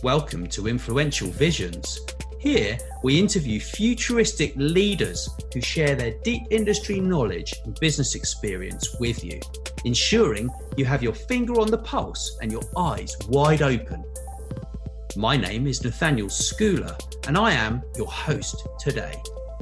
Welcome to Influential Visions. Here, we interview futuristic leaders who share their deep industry knowledge and business experience with you, ensuring you have your finger on the pulse and your eyes wide open. My name is Nathaniel Schooler, and I am your host today.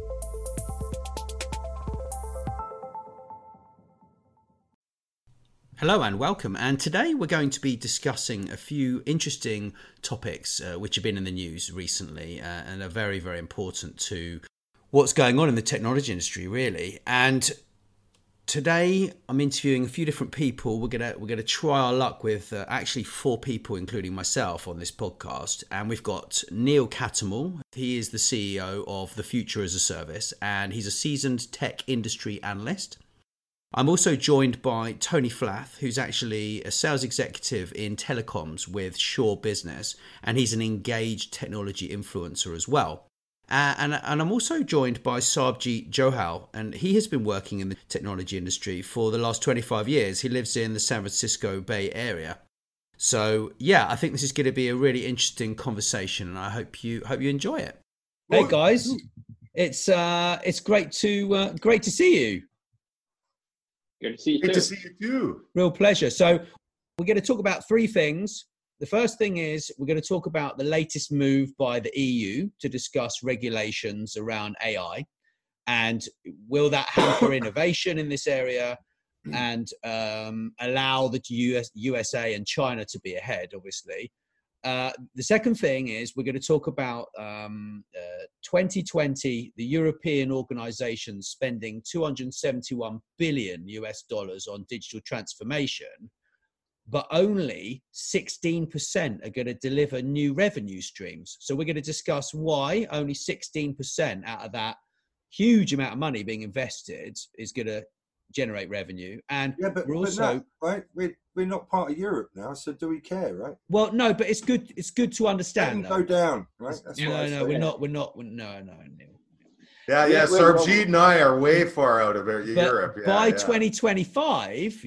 Hello and welcome, and today we're going to be discussing a few interesting topics which have been in the news recently and are very, very important to what's going on in the technology industry, really. And today I'm interviewing a few different people. We're gonna try our luck with actually 4 people, including myself, on this podcast. And we've got Neil Cattermole. He is the CEO of The Future as a Service, and he's a seasoned tech industry analyst. I'm also joined by Tony Flath, who's actually a sales executive in telecoms with Shaw Business, and he's an engaged technology influencer as well. And I'm also joined by Sarbjeet Johal, and he has been working in the technology industry for the last 25 years. He lives in the San Francisco Bay Area. So yeah, I think this is going to be a really interesting conversation, and I hope you enjoy it. Hey guys, it's great to see you. Good to see you too. Good to see you too. Real pleasure. So we're going to talk about 3 things. The first thing is we're going to talk about the latest move by the EU to discuss regulations around AI, and will that hamper innovation in this area and allow the USA and China to be ahead, obviously. The second thing is we're going to talk about 2020, the European organizations spending $271 billion on digital transformation, but only 16% are going to deliver new revenue streams. So we're going to discuss why only 16% out of that huge amount of money being invested is going to generate revenue. And yeah, but we're also no, right. We're not part of Europe now, so do we care, right? Well, no, but it's good. It's good to understand. Go down, right? That's No, we're not. No. Yeah. Sarbjeet and I are way far out of Europe. Yeah, by 2025,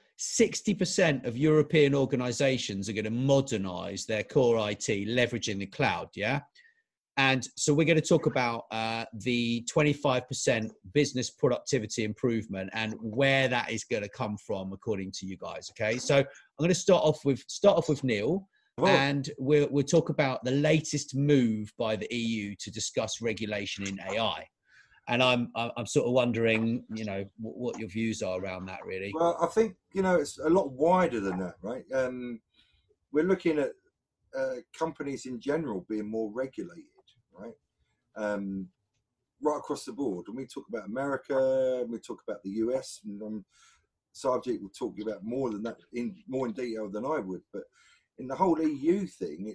60% of European organizations are going to modernize their core IT, leveraging the cloud. Yeah. And so we're going to talk about the 25% business productivity improvement and where that is going to come from, according to you guys. Okay, so I'm going to start off with Neil, and we'll talk about the latest move by the EU to discuss regulation in AI. And I'm sort of wondering, what your views are around that, really. Well, I think it's a lot wider than that, right? We're looking at companies in general being more regulated. Right, right across the board. When we talk about America, we talk about the US, and Sarbjeet will talk about more than that more in detail than I would. But in the whole EU thing,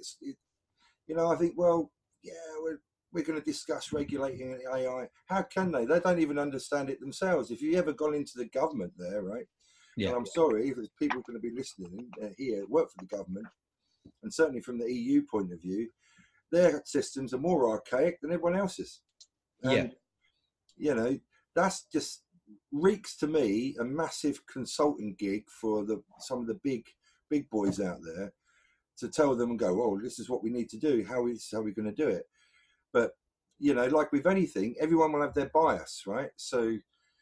I think, we're going to discuss regulating AI. How can they? They don't even understand it themselves. If you ever gone into the government there, right? Yeah. And I'm sorry if there's people going to be listening here, work for the government, and certainly from the EU point of view, their systems are more archaic than everyone else's. And, that's just reeks to me a massive consulting gig for some of the big boys out there to tell them and go, oh, this is what we need to do. How are we going to do it? But, like with anything, everyone will have their bias, right? So,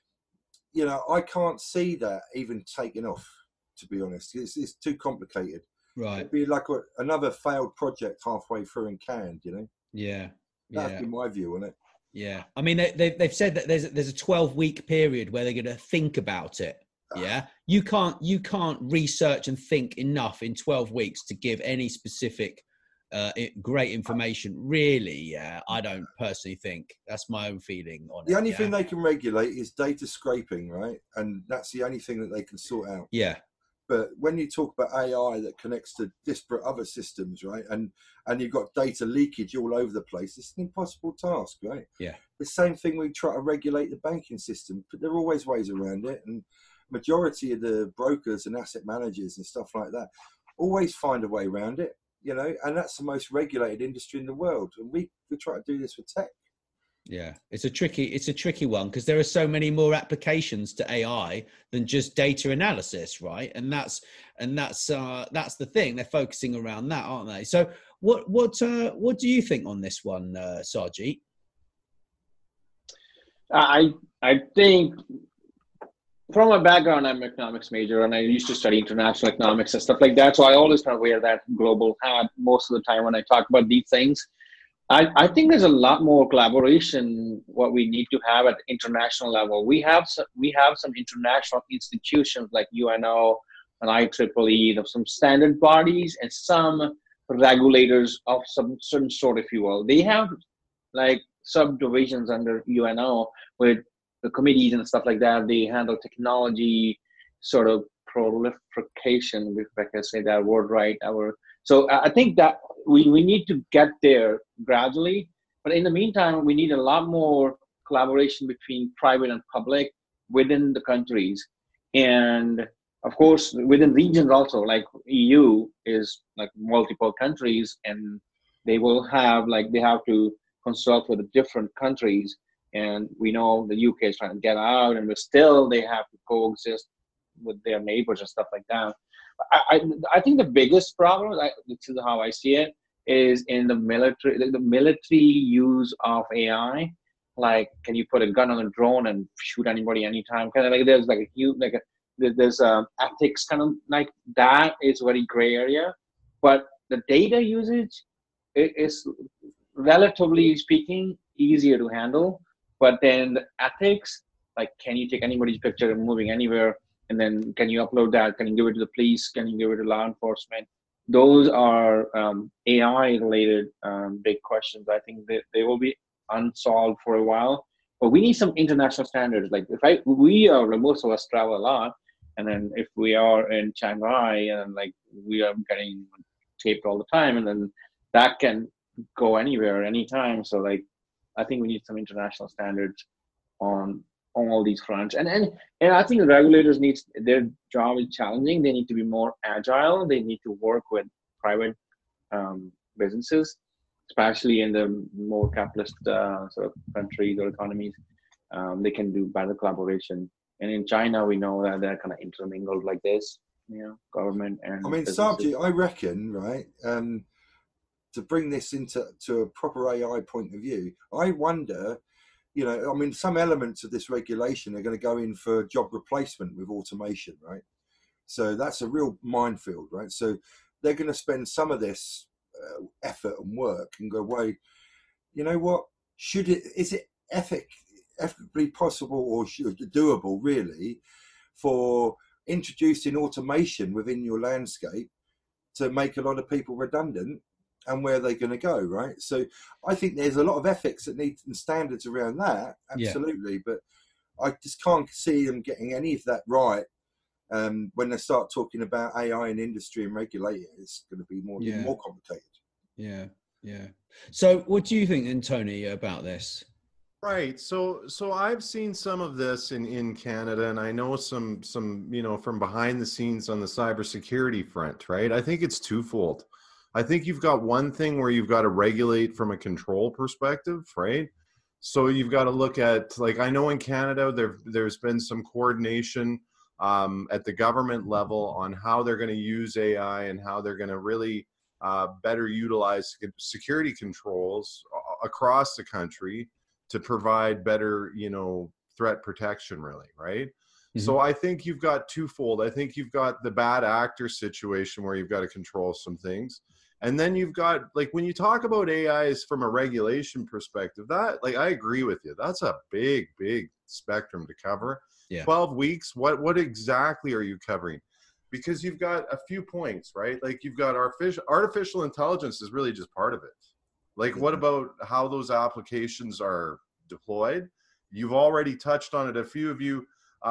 I can't see that even taking off, to be honest. It's too complicated. Right. It'd be like another failed project halfway through and canned, Yeah. That'd be my view on it. Yeah. I mean, they've said that there's a 12-week period where they're going to think about it. Yeah. You can't research and think enough in 12 weeks to give any specific great information. Really, yeah. I don't personally think. That's my own feeling on it. The only thing they can regulate is data scraping, right? And that's the only thing that they can sort out. Yeah. But when you talk about AI that connects to disparate other systems, right, and you've got data leakage all over the place, it's an impossible task, right? Yeah. The same thing we try to regulate the banking system, but there are always ways around it. And majority of the brokers and asset managers and stuff like that always find a way around it, and that's the most regulated industry in the world. And we try to do this with tech. Yeah, it's a tricky one because there are so many more applications to AI than just data analysis, right? And that's the thing. They're focusing around that, aren't they? So what do you think on this one, Sarjeet? I think from my background, I'm an economics major, and I used to study international economics and stuff like that. So I always kind of wear that global hat most of the time when I talk about these things. I think there's a lot more collaboration what we need to have at the international level. We have some international institutions like UNO and IEEE, some standard bodies and some regulators of some certain sort, if you will. They have like subdivisions under UNO with the committees and stuff like that. They handle technology sort of proliferation, if I can say that word right. So I think that we need to get there gradually. But in the meantime, we need a lot more collaboration between private and public within the countries. And of course, within regions also, like EU is like multiple countries, and they have to consult with the different countries. And we know the UK is trying to get out, and still they have to coexist with their neighbors and stuff like that. I think the biggest problem, this is how I see it, is in the military use of AI. Like, can you put a gun on a drone and shoot anybody anytime? Kind of like there's like a huge there's ethics kind of like that is very gray area. But the data usage is relatively speaking easier to handle. But then the ethics, like, can you take anybody's picture moving anywhere? And then can you upload that? Can you give it to the police? Can you give it to law enforcement? Those are AI-related big questions. I think that they will be unsolved for a while. But we need some international standards. Like most of us travel a lot, and then if we are in Shanghai and like we are getting taped all the time, and then that can go anywhere, anytime. So like, I think we need some international standards on all these fronts. And I think the regulators their job is challenging. They need to be more agile. They need to work with private businesses, especially in the more capitalist sort of countries or economies. They can do better collaboration. And in China, we know that they're kind of intermingled like this, government and Sarjeet, I reckon, right, to bring this into a proper AI point of view, I wonder, some elements of this regulation are going to go in for job replacement with automation, right? So that's a real minefield, right? So they're going to spend some of this effort and work and go, wait, you know what? Is it ethically possible or doable, really, for introducing automation within your landscape to make a lot of people redundant? And where they're going to go, right? So I think there's a lot of ethics and standards around that, absolutely. Yeah. But I just can't see them getting any of that right. When they start talking about AI and industry and regulating, it's going to be more complicated. Yeah. So what do you think then, Tony, about this? Right. So I've seen some of this in Canada, and I know some from behind the scenes on the cybersecurity front, right? I think it's twofold. I think you've got one thing where you've got to regulate from a control perspective, right? So you've got to look at, like, I know in Canada, there's been some coordination at the government level on how they're going to use AI and how they're going to really better utilize security controls across the country to provide better, threat protection, really, right? Mm-hmm. So I think you've got twofold. I think you've got the bad actor situation where you've got to control some things. And then you've got, like, when you talk about AIs from a regulation perspective, that, like, I agree with you. That's a big, big spectrum to cover. Yeah. 12 weeks, what exactly are you covering? Because you've got a few points, right? Like, you've got artificial intelligence is really just part of it. Like, what about how those applications are deployed? You've already touched on it, a few of you,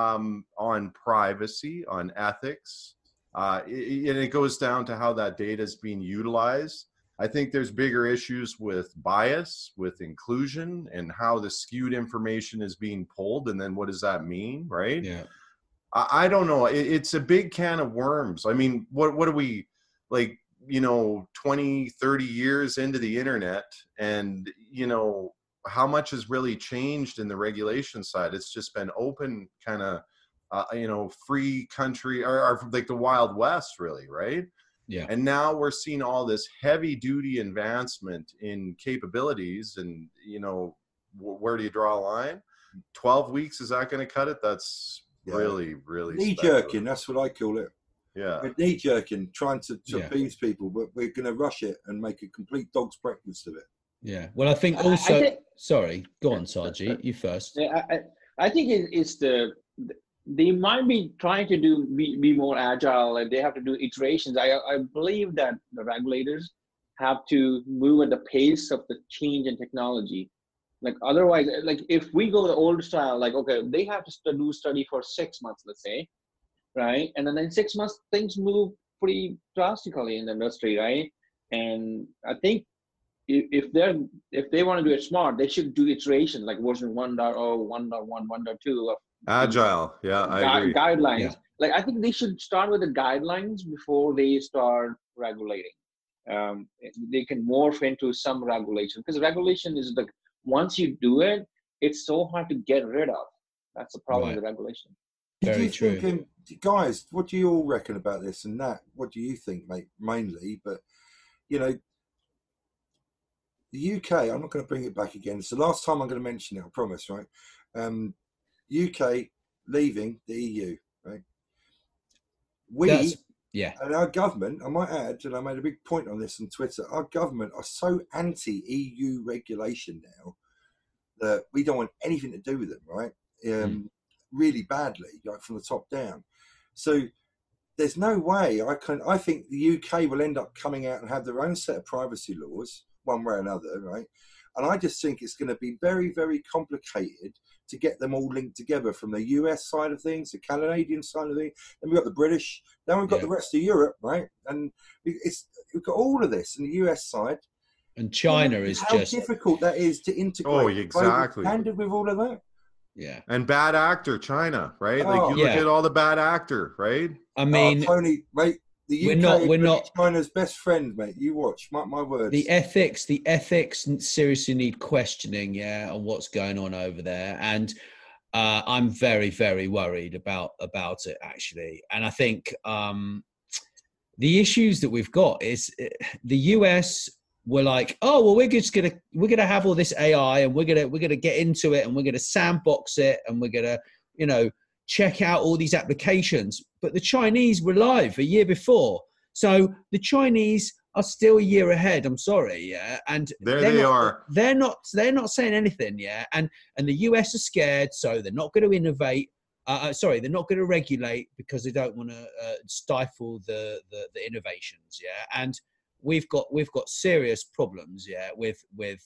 on privacy, on ethics. And it goes down to how that data is being utilized. I think there's bigger issues with bias, with inclusion, and how the skewed information is being pulled. And then what does that mean, right? Yeah. I don't know. It's a big can of worms. I mean, what are we, like, 20, 30 years into the internet, and, how much has really changed in the regulation side. It's just been open, kind of, free country, or like the Wild West, really, right? Yeah. And now we're seeing all this heavy duty advancement in capabilities, and where do you draw a line? 12 weeks, is that going to cut it? That's really knee jerking. That's what I call it. Yeah, we're knee jerking, trying to appease people, but we're going to rush it and make a complete dog's breakfast of it. Yeah. Well, I think also. Sorry, go on, Sarji. You first. I think it's they might be trying to be more agile, and they have to do iterations. I believe that the regulators have to move at the pace of the change in technology. Like otherwise, like if we go the old style, like okay, they have to do study for 6 months, let's say, right? And then in 6 months, things move pretty drastically in the industry, right? And I think if they want to do it smart, they should do iteration like version 1.0, 1.1, 1.2 of agile. Yeah, I agree. Guidelines. Yeah. Like I think they should start with the guidelines before they start regulating. They can morph into some regulation, because regulation is like once you do it, it's so hard to get rid of. That's the problem with regulation. Very true. Guys, what do you all reckon about this and that? What do you think, mate? Mainly, but the UK, I'm not going to bring it back again. It's the last time I'm going to mention it, I promise, right? UK leaving the EU, right? And our government, I might add, and I made a big point on this on Twitter, our government are so anti-EU regulation now that we don't want anything to do with them, right? Really badly, like from the top down. So there's no way I think the UK will end up coming out and have their own set of privacy laws, one way or another, right? And I just think it's going to be very, very complicated to get them all linked together, from the US side of things, the Canadian side of things. Then we've got the British, then we've got the rest of Europe, right? And we've got all of this in the US side. And China is how just difficult that is to integrate. Oh, exactly. Handed with all of that. Yeah. And bad actor, China, right? Like you look at all the bad actor, right? I mean, Tony, mate, the UK we're not China's best friend, mate. You watch, mark my words. The ethics seriously need questioning, on what's going on over there. And I'm very, very worried about it, actually. And I think the issues that we've got is the US were like, oh well, we're gonna have all this AI, and we're gonna get into it, and we're gonna sandbox it, and we're gonna check out all these applications. But the Chinese were live a year before, so the Chinese are still a year ahead. I'm sorry, and they're not saying anything, and the US are scared, so they're not going to innovate. They're not going to regulate because they don't want to stifle the innovations, and we've got serious problems, with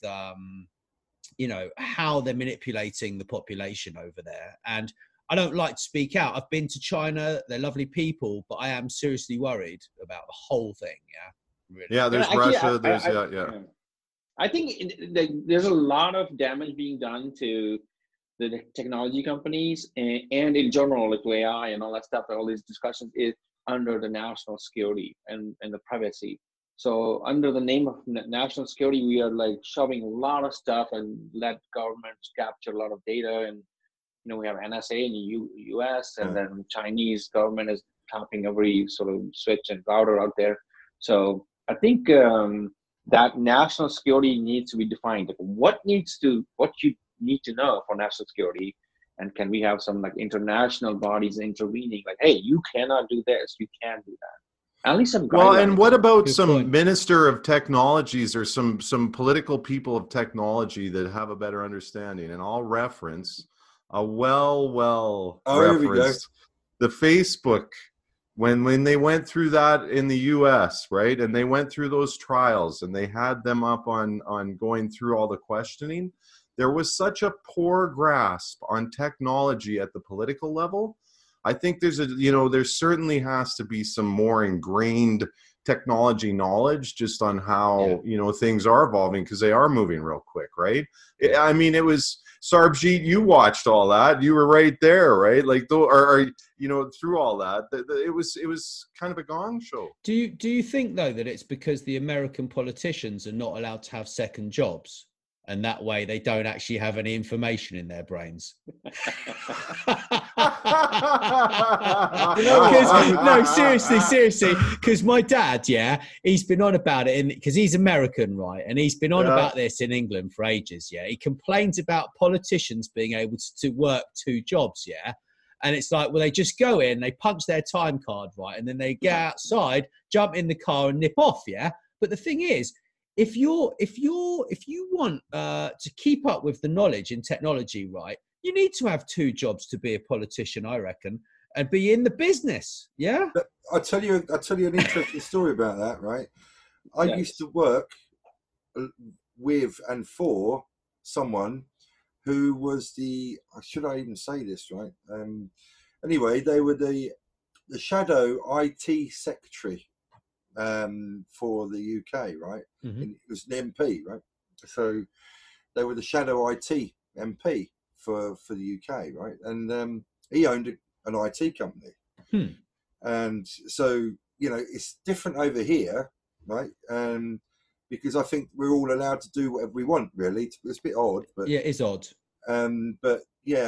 how they're manipulating the population over there. And I don't like to speak out. I've been to China; they're lovely people, but I am seriously worried about the whole thing. Really. Yeah, there's Russia. I think there's a lot of damage being done to the technology companies and in general, like AI and all that stuff. All these discussions is under the national security and the privacy. So under the name of national security, we are like shoving a lot of stuff and let governments capture a lot of data. And we have NSA in the US, and then Chinese government is tapping every sort of switch and router out there. So I think that national security needs to be defined. Like what you need to know for national security, and can we have some like international bodies intervening? Like, hey, you cannot do this, you can't do that. At least some guidelines. Well, and what about some minister of technologies or some political people of technology that have a better understanding? And I'll reference a referenced the Facebook when they went through that in the US, right? And they went through those trials and they had them up on going through all the questioning. There was such a poor grasp on technology at the political level. I think there certainly has to be some more ingrained technology knowledge just on how, things are evolving, because they are moving real quick, right? I mean, it was Sarbjeet, you watched all that. You were right there, right? Like, through all that, it was kind of a gong show. Do you think though that it's because the American politicians are not allowed to have second jobs? and that way they don't actually have any information in their brains. No, seriously, because my dad, he's been on about it because he's American, right? And he's been on about this in England for ages. He complains about politicians being able to work 2 jobs. And it's like, well, they just go in, they punch their time card, right, and then they get outside, jump in the car, and nip off. But the thing is, if you want to keep up with the knowledge in technology, right, you need to have 2 jobs to be a politician, I reckon, and be in the business. Yeah. But I'll tell you an interesting story about that, right? I used to work with and for someone who was should I even say this, right? Anyway, they were the shadow IT secretary for the UK, right? Mm-hmm. And it was an MP, right? So they were the shadow IT MP for the UK, right? And he owned an IT company. And so, it's different over here, right? Because I think we're all allowed to do whatever we want, really. It's a bit odd, but yeah, it's odd. But yeah,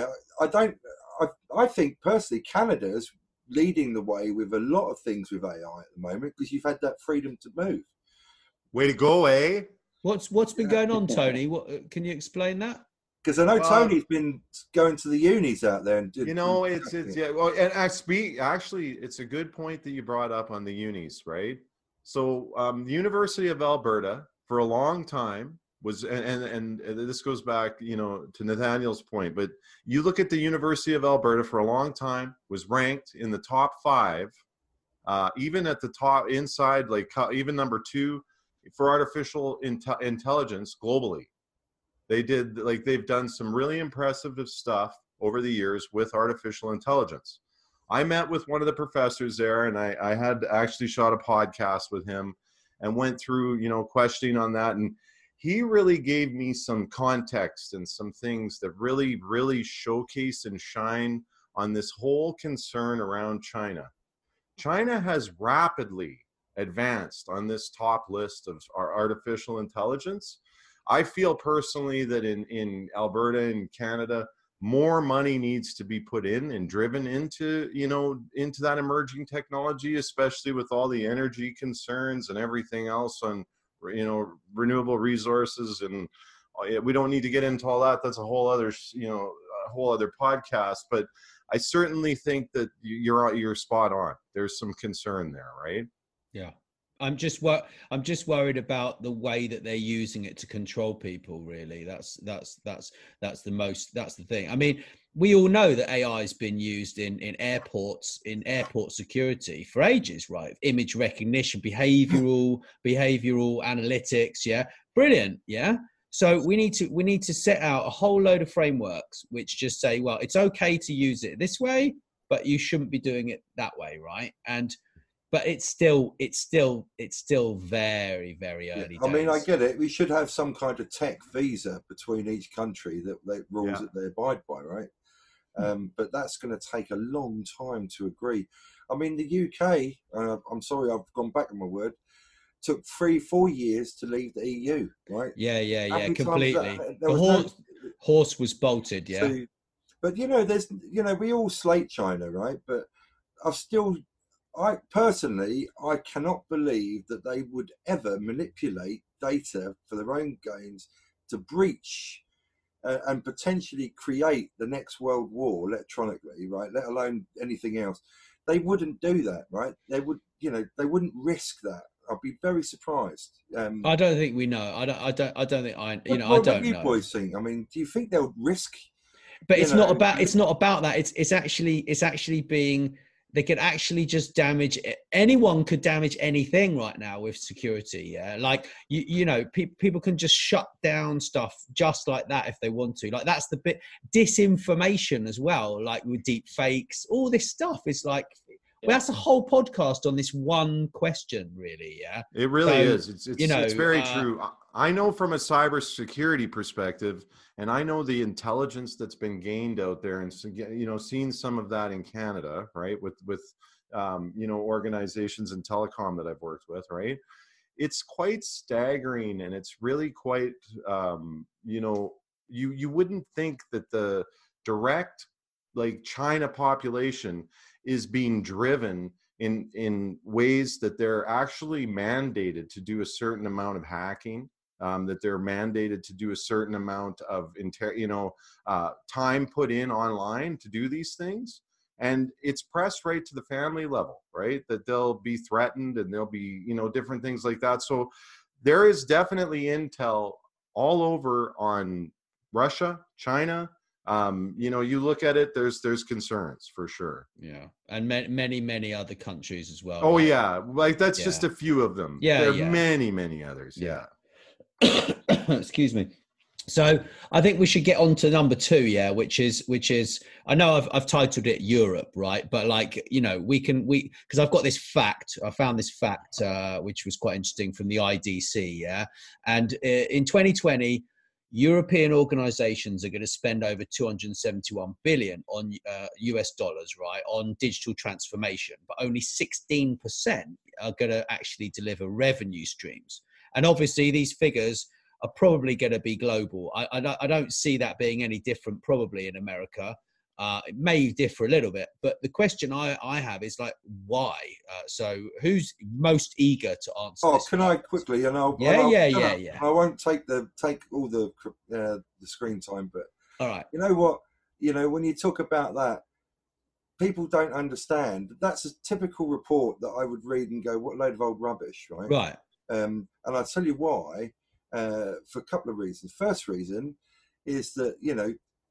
I think personally Canada's leading the way with a lot of things with AI at the moment because you've had that freedom to move. Way to go, eh? What's been going on, Tony? What can you explain that? Because I know Tony's been going to the unis out there and Well, and actually, it's a good point that you brought up on the unis, right? So the University of Alberta for a long time was, and this goes back, to Nathaniel's point, but you look at the University of Alberta for a long time was ranked in the top 5, even at the top inside, like even number 2 for artificial intelligence globally. They've done some really impressive stuff over the years with artificial intelligence. I met with one of the professors there, and I had actually shot a podcast with him and went through, questioning on that. And he really gave me some context and some things that really, really showcase and shine on this whole concern around China. China has rapidly advanced on this top list of our artificial intelligence. I feel personally that in Alberta and Canada, more money needs to be put in and driven into that emerging technology, especially with all the energy concerns and everything else on, renewable resources. And we don't need to get into all that. That's a whole other, a whole other podcast. But I certainly think that you're spot on. There's some concern there, right? Yeah. I'm just worried about the way that they're using it to control people. Really, that's the thing. I mean, we all know that AI has been used in airports, in airport security for ages, right? Image recognition, behavioral analytics. Yeah, brilliant. Yeah. So we need to set out a whole load of frameworks which just say, well, it's okay to use it this way, but you shouldn't be doing it that way, right? But it's still very, very early days. I mean, I get it. We should have some kind of tech visa between each country that rules that they abide by, right? But that's going to take a long time to agree. I mean, the UK, I'm sorry, I've gone back on my word, took 3-4 years to leave the EU, right? Yeah, completely. The horse was bolted, yeah. So, but, we all slate China, right? But I personally cannot believe that they would ever manipulate data for their own gains to breach and potentially create the next world war electronically, right? Let alone anything else. They wouldn't do that, right? They wouldn't risk that. I'd be very surprised. I don't think we know. I don't think I don't what know. You boys think? I mean, do you think they'll risk? But it's not about that. It's actually being. They could actually just damage. Anyone could damage anything right now with security. Yeah, like people can just shut down stuff just like that if they want to. Like that's the bit disinformation as well. Like with deep fakes, all this stuff is like. Well, that's a whole podcast on this one question, really. Yeah, it really is. It's very true. I know from a cybersecurity perspective, and I know the intelligence that's been gained out there, and seeing some of that in Canada, right, with organizations in telecom that I've worked with, right. it's quite staggering, and it's really quite, you know, you wouldn't think that the direct, like, China population is being driven in ways that they're actually mandated to do a certain amount of hacking, that they're mandated to do a certain amount of time put in online to do these things. And it's pressed right to the family level, right? That they'll be threatened, and there'll be, you know, different things like that. So there is definitely intel all over on Russia, China. You know, you look at it, there's concerns for sure. Yeah, and many other countries as well. Oh, right? yeah, like that's just a few of them. Yeah, there are yeah. many others. Yeah. Excuse me. So I think we should get on to number 2, yeah, which is I know I've titled it Europe, right? But, like, you know, because I've got this fact, I found this fact which was quite interesting from the IDC, yeah, and in 2020, European organizations are going to spend over 271 billion on US dollars, right, on digital transformation, but only 16% are going to actually deliver revenue streams. And obviously these figures are probably going to be global. I don't see that being any different probably in America. It may differ a little bit, but the question I have is, like, why? So who's most eager to answer this? Can I quickly? And I'll yeah. I won't take all the screen time, but all right. You know what? You know, when you talk about that, people don't understand. That's a typical report that I would read and go, "What a load of old rubbish!" Right? Right. And I'll tell you why. For a couple of reasons. First reason is that, you know,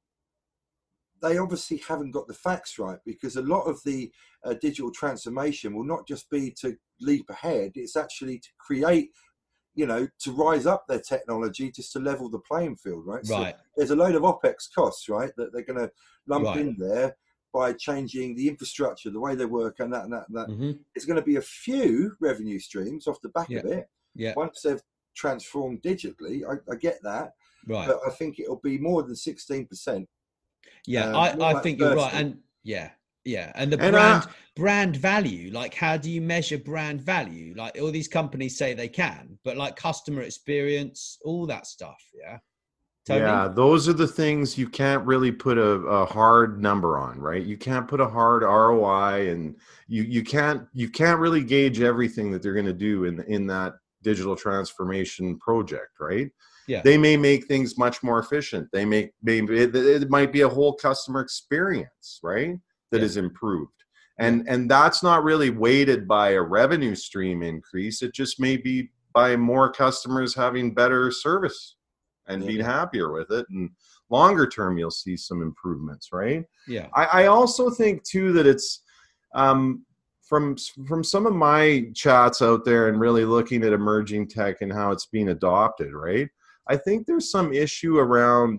they obviously haven't got the facts right, because a lot of the digital transformation will not just be to leap ahead, it's actually to create, you know, to rise up their technology just to level the playing field, right? Right. So there's a load of OPEX costs, right, that they're going to lump Right. in there by changing the infrastructure, the way they work, and that. Mm-hmm. There's going to be a few revenue streams off the back of it. Yeah. Once they've transformed digitally, I get that. Right. But I think it'll be more than 16%. Yeah, I think you're right. And and the brand value, like, how do you measure brand value? Like, all these companies say they can, but, like, customer experience, all that stuff. Yeah. Tony? Yeah, those are the things you can't really put a hard number on, right? You can't put a hard ROI, and you can't really gauge everything that they're going to do in that digital transformation project, right? Yeah. They may make things much more efficient. Maybe it might be a whole customer experience, right, that is improved. And that's not really weighted by a revenue stream increase. It just may be by more customers having better service and being happier with it. And longer term, you'll see some improvements, right? Yeah. I also think too that it's from some of my chats out there and really looking at emerging tech and how it's being adopted, right? I think there's some issue around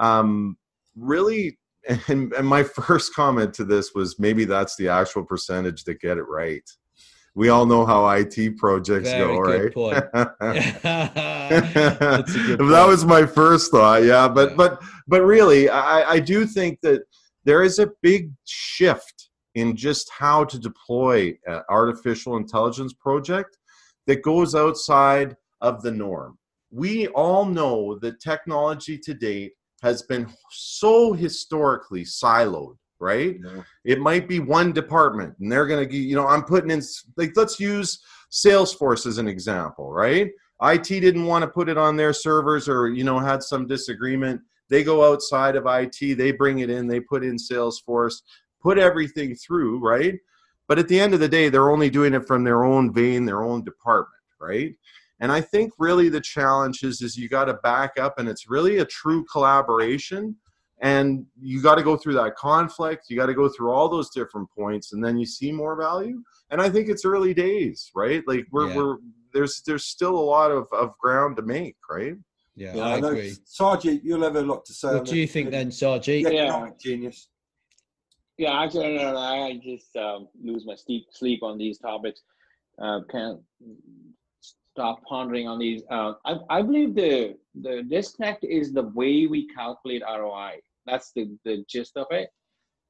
really, and my first comment to this was, maybe that's the actual percentage that get it right. We all know how IT projects go, right? Point. That's a good point. That was my first thought, yeah. But really, I do think that there is a big shift in just how to deploy an artificial intelligence project that goes outside of the norm. We all know that technology to date has been so historically siloed, right? No. It might be one department, and they're going to, I'm putting in, like, let's use Salesforce as an example, right? IT didn't want to put it on their servers, or, had some disagreement. They go outside of IT, they bring it in, they put in Salesforce, put everything through, right? But at the end of the day, they're only doing it from their own vein, their own department, right? And I think really the challenge is you got to back up, and it's really a true collaboration, and you got to go through that conflict. You got to go through all those different points, and then you see more value. And I think it's early days, right? Like there's still a lot of ground to make, right? Yeah, I agree. Sarji, you'll have a lot to say. What do you think then, Sarji? Yeah. Genius. Yeah, actually, I just lose my sleep on these topics. Can't stop pondering on these. I believe the disconnect is the way we calculate ROI. That's the gist of it.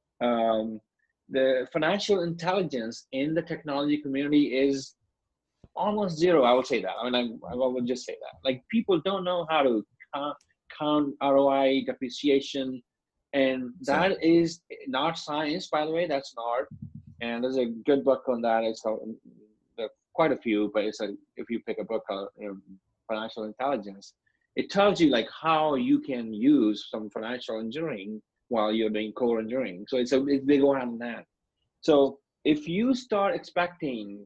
The financial intelligence in the technology community is almost zero. I would say that. I mean, I would just say that. Like, people don't know how to count ROI, depreciation, and that is not science, by the way. That's an art. And there's a good book on that. It's called, there are quite a few, but it's if you pick a book called Financial Intelligence, it tells you like how you can use some financial engineering while you're doing core engineering. So they go hand in hand. So if you start expecting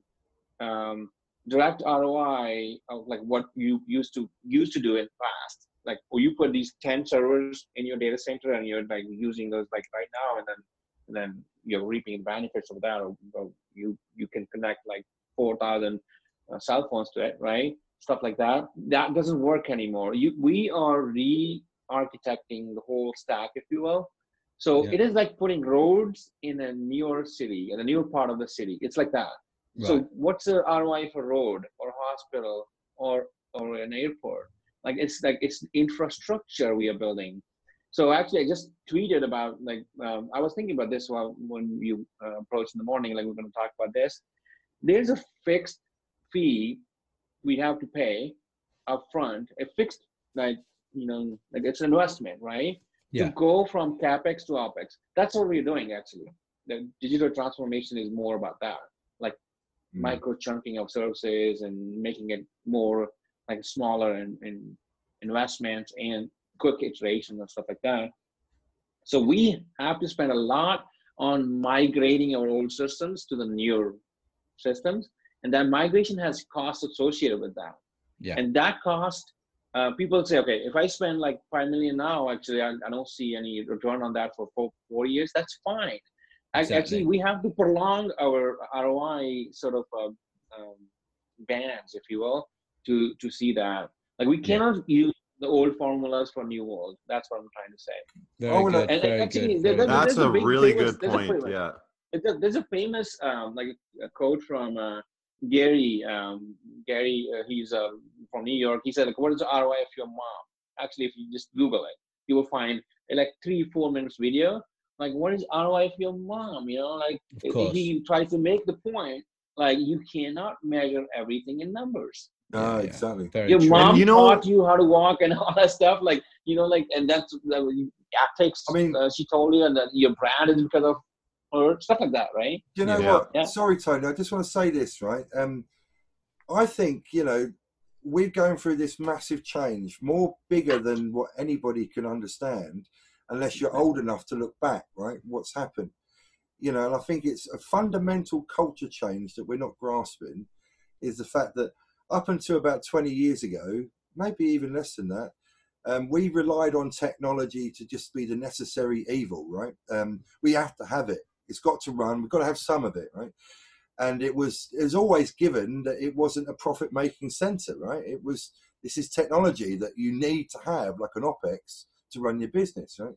direct ROI of like what you used to do in the past, like, or you put these 10 servers in your data center and you're like using those like right now, and then you're reaping benefits of that, or you can connect like 4,000 cell phones to it, right? Stuff like that. That doesn't work anymore. We are re-architecting the whole stack, if you will. So it is like putting roads in a newer city, in a newer part of the city. It's like that. Right. So what's the ROI for road or hospital or an airport? Like it's infrastructure we are building. So actually, I just tweeted about like I was thinking about this when you approached in the morning. Like, we're going to talk about this. There's a fixed fee we have to pay up front. A fixed like it's an investment, right? Yeah. To go from capex to opex. That's what we're doing actually. The digital transformation is more about that, like micro chunking of services and making it more like smaller and investments and quick iteration and stuff like that. So we have to spend a lot on migrating our old systems to the newer systems, and that migration has costs associated with that. Yeah. And that cost, people say, okay, if I spend like 5 million now, actually, I don't see any return on that for 4 years. That's fine. Exactly. Actually, we have to prolong our ROI sort of bands, if you will, to see that. Like, we cannot use the old formulas for new world. That's what I'm trying to say. Very good. That's a really good point. Yeah. There's a famous like a quote from Gary. Gary, he's from New York. He said, like, what is the ROI of your mom? Actually, if you just Google it, you will find like 3-4 minutes video. Like, what is ROI of your mom? Like he tries to make the point, like, you cannot measure everything in numbers. Exactly. Your mom taught you how to walk and all that stuff, like, like, and that's ethics. I mean, she told you, and that your brand is because of her, stuff like that, right? You know what? Yeah. Sorry, Tony. I just want to say this, right? I think we're going through this massive change, more bigger than what anybody can understand, unless you're old enough to look back, right? What's happened, and I think it's a fundamental culture change that we're not grasping. Is the fact that up until about 20 years ago, maybe even less than that, we relied on technology to just be the necessary evil, right? We have to have it. It's got to run. We've got to have some of it, right? And it was always given that it wasn't a profit-making center, right? This is technology that you need to have, like an OPEX, to run your business, right?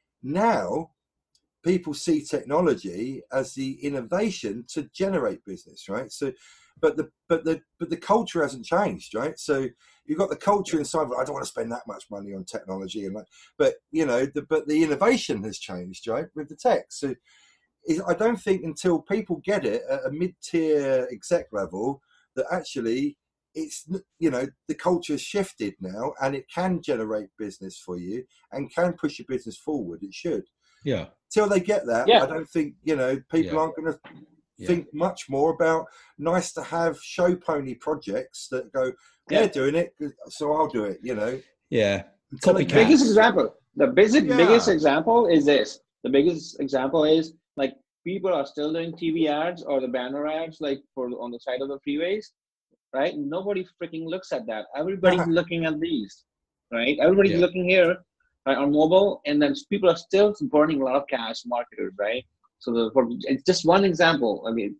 Now, people see technology as the innovation to generate business, right? So, but the culture hasn't changed, right? So you've got the culture inside. I don't want to spend that much money on technology, and but the innovation has changed, right, with the tech. So I don't think until people get it at a mid-tier exec level that actually it's the culture has shifted now, and it can generate business for you and can push your business forward. It should. Yeah. Till they get that, I don't think people aren't going to think much more about nice to have show pony projects that go, they're doing it, so I'll do it. Yeah. The biggest example. The biggest example is this. The biggest example is like people are still doing TV ads or the banner ads like on the side of the freeways, right? Nobody freaking looks at that. Everybody's looking at these, right? Everybody's looking here. Right, on mobile, and then people are still burning a lot of cash, marketers, right? So it's just one example. I mean,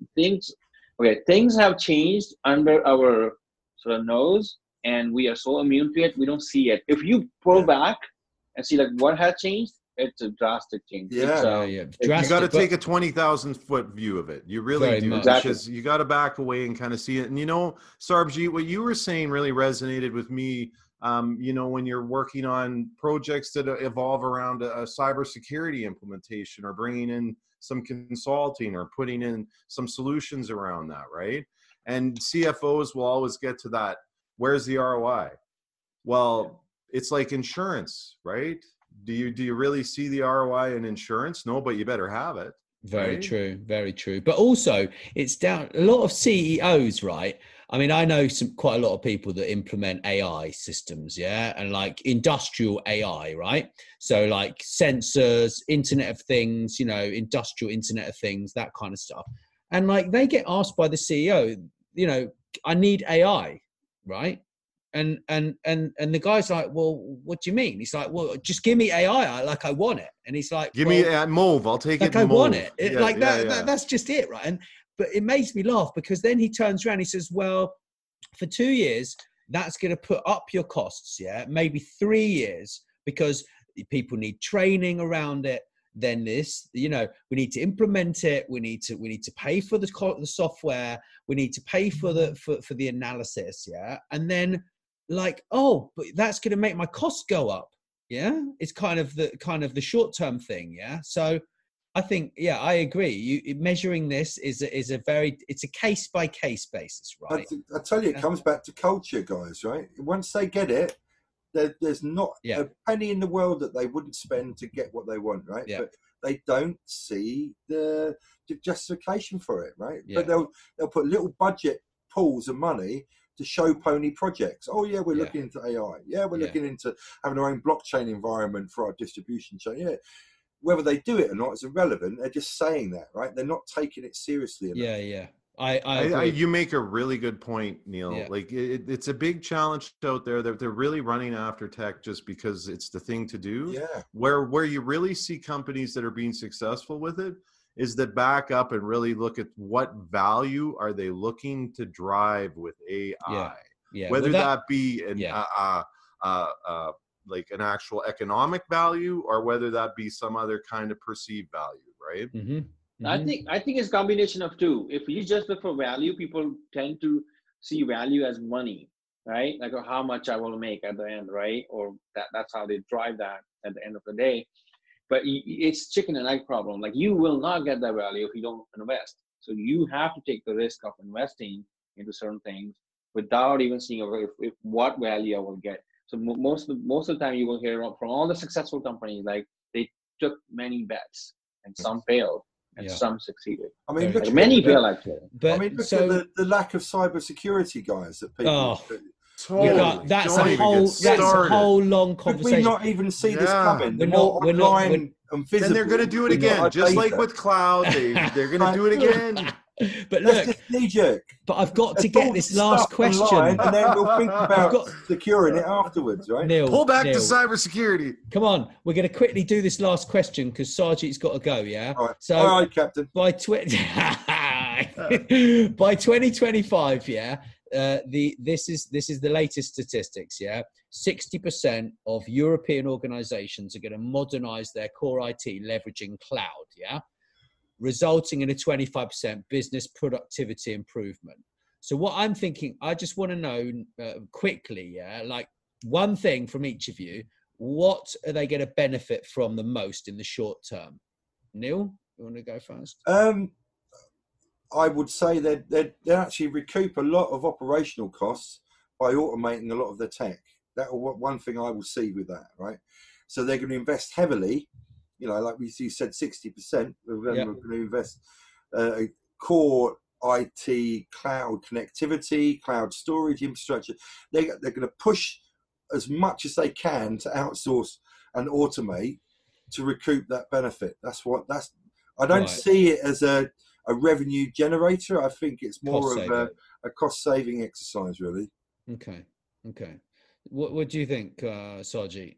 things have changed under our sort of nose, and we are so immune to it, we don't see it. If you pull back and see like what has changed, it's a drastic change. Drastic, you got to take a 20,000-foot view of it. You really do, because you got to back away and kind of see it. And Sarbjeet, what you were saying really resonated with me. When you're working on projects that evolve around a cybersecurity implementation or bringing in some consulting or putting in some solutions around that, right? And CFOs will always get to that. Where's the ROI? Well, it's like insurance, right? Do you really see the ROI in insurance? No, but you better have it. Very right? true, very true. But also, it's down a lot of CEOs, right? I mean, I know quite a lot of people that implement AI systems, yeah, and like industrial AI, right? So like sensors, Internet of Things, industrial Internet of Things, that kind of stuff. And like they get asked by the CEO, I need AI, right? And the guy's like, well, what do you mean? He's like, well, just give me AI, like I want it. And he's like, give me a mauve, I'll take like it. I mauve. want it. That's just it, right? But it makes me laugh because then he turns around, he says, well, for 2 years, that's going to put up your costs, yeah, maybe 3 years, because people need training around it. Then this, we need to implement it. We need to pay for the software. We need to pay for the analysis, yeah, and then like, oh, but that's going to make my costs go up, yeah. It's kind of the short-term thing, yeah. So I think, yeah, I agree. Measuring this is a case by case basis, right? I tell you, it comes back to culture, guys. Right? Once they get it, there's not a penny in the world that they wouldn't spend to get what they want, right? Yeah. But they don't see the justification for it, right? Yeah. But they'll put little budget pools of money to show pony projects. Oh yeah, we're looking into AI. Yeah, we're looking into having our own blockchain environment for our distribution chain. Yeah. Whether they do it or not is irrelevant. They're just saying that, right? They're not taking it seriously enough. Yeah. I you make a really good point, Neil. Yeah. Like it's a big challenge out there that they're really running after tech just because it's the thing to do. Yeah. Where you really see companies that are being successful with it is that back up and really look at what value are they looking to drive with AI. Yeah. Whether that be like an actual economic value or whether that be some other kind of perceived value, right? Mm-hmm. Mm-hmm. I think it's a combination of two. If you just look for value, people tend to see value as money, right? Like how much I will make at the end, right? Or that's how they drive that at the end of the day. But it's chicken and egg problem. Like you will not get that value if you don't invest. So you have to take the risk of investing into certain things without even seeing if what value I will get. So most of the time you will hear from all the successful companies, like they took many bets and some failed and some succeeded. I mean, many failed actually. But look at the lack of cybersecurity, guys, that people. Totally. That's a whole long conversation. Could we not even see this coming? We're not and visible. And they're going to do it again, just like with cloud. They're going to do it again. But look, but I've got to get this last question, and then we'll think about securing it afterwards, right? Neil, pull back to cybersecurity. Come on, we're going to quickly do this last question because Sarjeet's got to go. Yeah. All right. So, all right, Captain. By 2025, this is the latest statistics. 60% of European organizations are going to modernize their core IT leveraging cloud. Resulting in a 25% business productivity improvement. So what I'm thinking, I just want to know quickly, like one thing from each of you, what are they going to benefit from the most in the short term? Neil, you want to go first? I would say that they actually recoup a lot of operational costs by automating a lot of the tech. That's one thing I will see with that, right? So they're going to invest heavily. Like you said, 60%. We're going to invest core IT, cloud connectivity, cloud storage infrastructure. They're going to push as much as they can to outsource and automate to recoup that benefit. I don't see it as a revenue generator. I think it's more of a cost-saving exercise, really. Okay. What do you think, Sarjeet?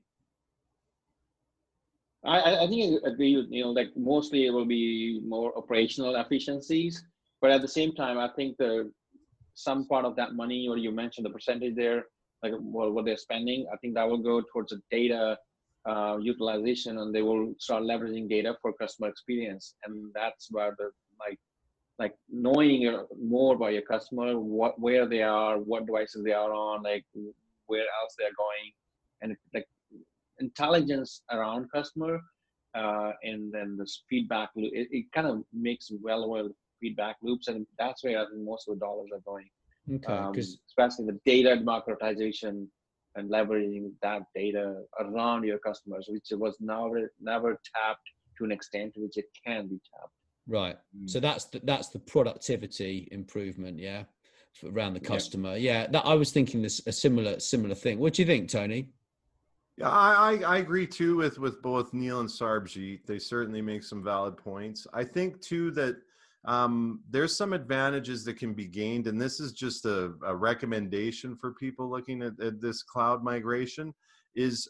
I think I agree with Neil. Like mostly it will be more operational efficiencies, but at the same time, I think some part of that money, or you mentioned the percentage there, like what they're spending, I think that will go towards the data utilization, and they will start leveraging data for customer experience, and that's where the like knowing more about your customer, where they are, what devices they are on, like where else they're going, and like intelligence around customer, and then this feedback, it kind of makes well feedback loops, and that's where I think most of the dollars are going. Okay, especially the data democratization and leveraging that data around your customers, which was never tapped to an extent to which it can be tapped. right. So that's the productivity improvement, yeah, around the customer. Yeah, that I was thinking this a similar thing. What do you think, Tony? Yeah, I agree too with both Neil and Sarbjeet. They certainly make some valid points. I think too that there's some advantages that can be gained, and this is just a recommendation for people looking at this cloud migration. Is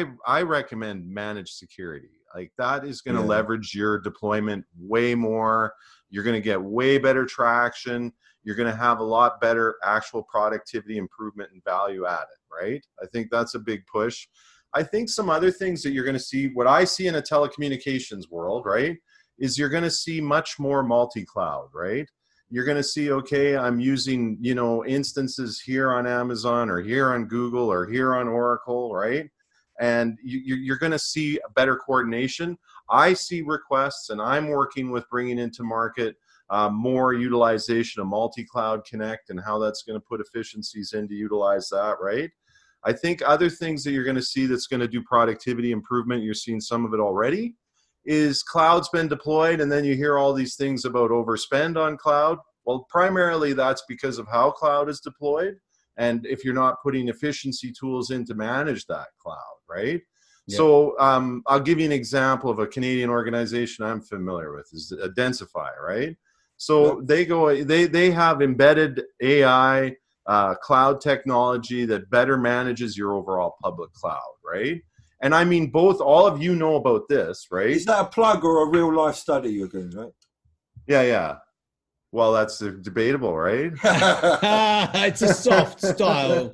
I recommend managed security. Like that is going to leverage your deployment way more. You're going to get way better traction. You're going to have a lot better actual productivity improvement and value added, right? I think that's a big push. I think some other things that you're going to see, what I see in a telecommunications world, right, is you're going to see much more multi-cloud, right? You're going to see, okay, I'm using, instances here on Amazon or here on Google or here on Oracle, right? And you're going to see a better coordination. I see requests, and I'm working with bringing into market more utilization of multi-cloud connect and how that's going to put efficiencies in to utilize that, right? I think other things that you're going to see that's going to do productivity improvement, you're seeing some of it already, is cloud's been deployed, and then you hear all these things about overspend on cloud. Well, primarily that's because of how cloud is deployed, and if you're not putting efficiency tools in to manage that cloud, right? Yeah. So I'll give you an example of a Canadian organization I'm familiar with, is Densify, right? So they have embedded AI cloud technology that better manages your overall public cloud, right? And I mean, all of you know about this, right? Is that a plug or a real life study you're doing, right? Yeah. Well, that's debatable, right? It's a soft style.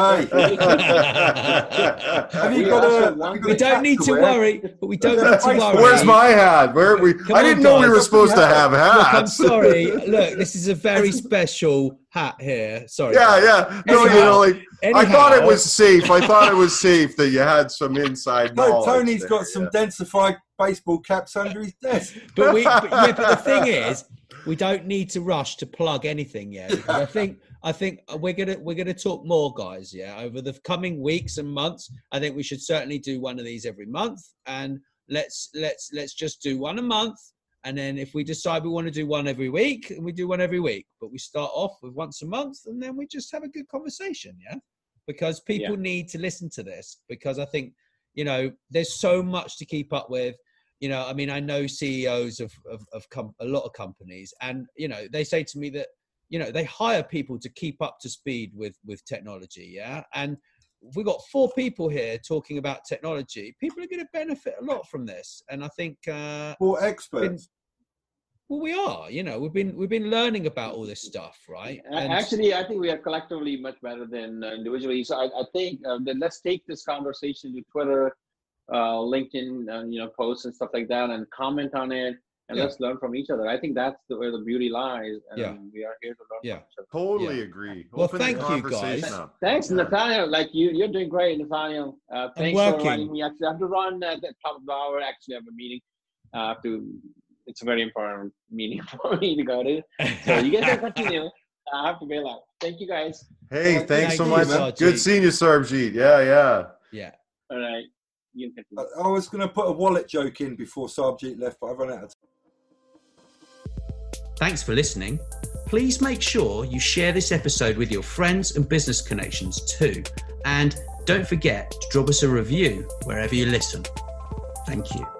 We don't need to worry, but we don't need to worry. Where's my hat? I didn't know we were supposed to have hats. Look, I'm sorry. Look, this is a very special hat here. Sorry. Yeah. No, anyhow, I thought it was safe. I thought it was safe that you had some inside knowledge. Tony's got some Densify baseball caps under his desk. But the thing is, we don't need to rush to plug anything yet. I think we're gonna talk more, guys. Yeah, over the coming weeks and months. I think we should certainly do one of these every month, and let's just do one a month. And then if we decide we want to do one every week, we do one every week. But we start off with once a month, and then we just have a good conversation. Yeah, because people need to listen to this, because I think there's so much to keep up with. I mean, I know CEOs of a lot of companies, and, they say to me that, they hire people to keep up to speed with technology. Yeah. And we've got 4 people here talking about technology. People are going to benefit a lot from this. And I think, 4 experts. We are, we've been learning about all this stuff, right? And actually, I think we are collectively much better than individually. So I think let's take this conversation to Twitter, LinkedIn, posts and stuff like that, and comment on it, and let's learn from each other. I think that's where the beauty lies, and we are here to learn from each other. Totally agree. Well, thank you, guys. Thanks, Nathaniel. You're doing great, Nathaniel. Thanks for running me. Actually, I have to run at the top of the hour. Actually, I have a meeting. It's a very important meeting for me to go to. So you guys can continue. I have to bail out. Thank you, guys. Hey, thanks so much. Good seeing you, Sarbjeet. Yeah. All right. I was going to put a wallet joke in before Sarbjeet left, but I've run out of time. Thanks for listening. Please make sure you share this episode with your friends and business connections too. And don't forget to drop us a review wherever you listen. Thank you.